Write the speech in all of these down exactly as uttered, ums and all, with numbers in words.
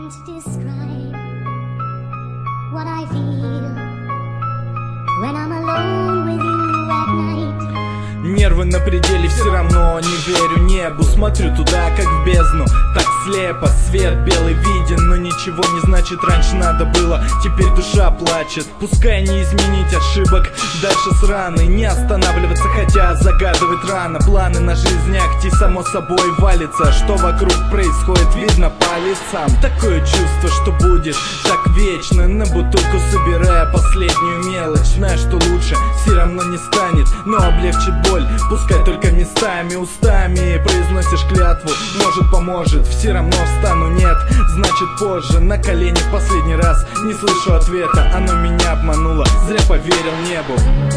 Can't describe what I feel when I'm alone with you at night. Нервы на пределе, все равно не верю небу. Смотрю туда, как в бездну, так слепо. Свет белый виден, но ничего не значит. Раньше надо было, теперь душа плачет. Пускай не изменить ошибок, дальше с раны не останавливаться, хотя загадывать рано. Планы на жизнь акти само собой валится. Что вокруг происходит, видно по лицам. Такое чувство, что будет так вечно. На бутылку собирая последнюю мелочь, зная, что лучше все равно не станет, но облегчит боль. Пускай только местами, устами произносишь клятву. Может, поможет, все равно встану, нет, значит позже. На колени в последний раз, не слышу ответа. Оно меня обмануло, зря поверил небу.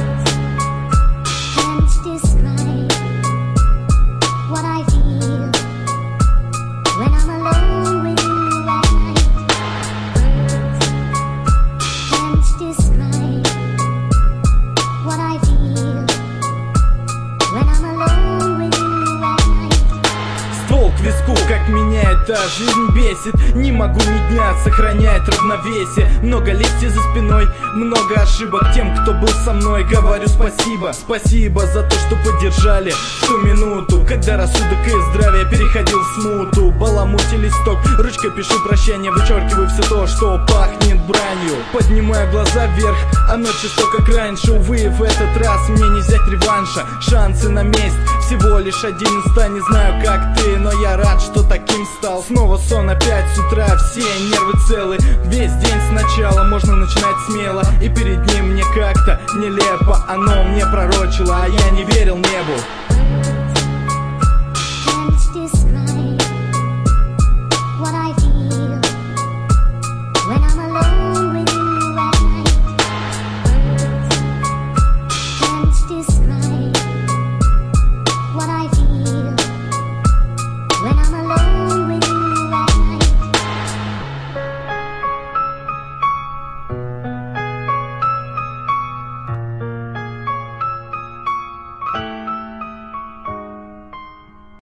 Can't describe what I feel when I'm alone with you at night. Can't describe what I feel when I'm alone with you at night. Ствол к виску, как меня эта жизнь бесит. Не могу ни дня сохранять равновесие. Много лести за спиной, много ошибок тем, кто был со мной. Говорю спасибо, спасибо за то, что поддержали в ту минуту, когда рассудок и здравие переходил в смуту. Баламути листок, ручкой пишу прощание, вычеркиваю все то, что пахнет бранью. Поднимаю глаза вверх, оно чисто как раньше. Увы, в этот раз мне не взять реванша. Шансы на месть всего лишь один из ста. Не знаю, как ты, но я рад, что таким стал. Снова сон опять с утра, все нервы целы. Весь день сначала, можно начинать смело. И перед ним мне как-то нелепо оно мне пророчило, а я не верил небу.